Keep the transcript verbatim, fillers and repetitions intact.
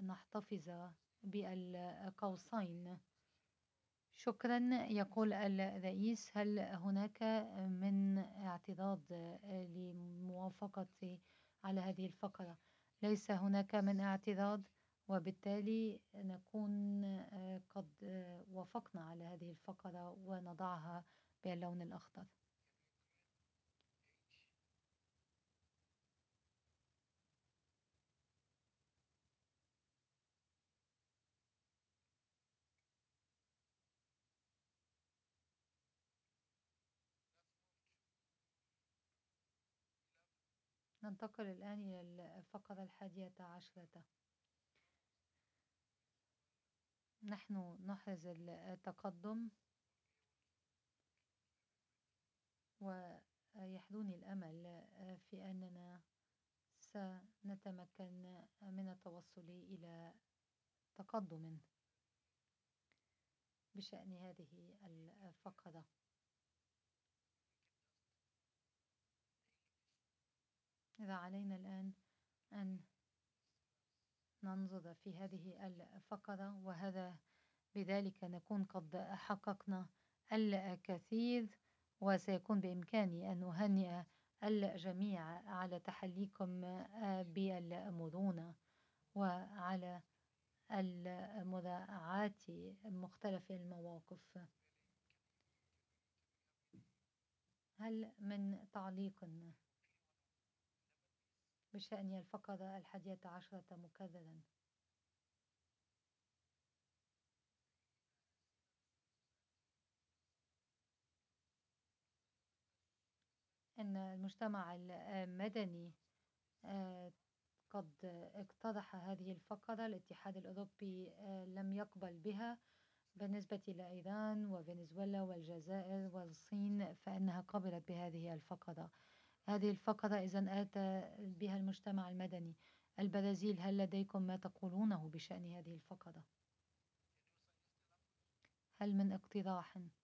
نحتفظ بالقوسين. شكرا. يقول الرئيس: هل هناك من اعتراض لموافقة على هذه الفقرة؟ ليس هناك من اعتراض، وبالتالي نكون قد وافقنا على هذه الفقرة ونضعها باللون الأخضر. ننتقل الآن إلى الفقرة الحادية عشرة. نحن نحرز التقدم، ويحدوني الأمل في أننا سنتمكن من التوصل إلى تقدم بشأن هذه الفقرة. إذا علينا الآن أن ننظر في هذه الفقرة، وهذا بذلك نكون قد حققنا الكثير، وسيكون بإمكاني أن أهنئ الجميع على تحليكم بالمرونة وعلى مراعاة مختلف المواقف. هل من تعليق بشأن الفقرة الحادية عشرة مكررا؟ أن المجتمع المدني قد اقترح هذه الفقرة. الاتحاد الأوروبي لم يقبل بها. بالنسبة لإيران وفنزويلا والجزائر والصين فإنها قبلت بهذه الفقرة. هذه الفقرة إذن آتى بها المجتمع المدني. البرازيل، هل لديكم ما تقولونه بشأن هذه الفقرة؟ هل من اقتراح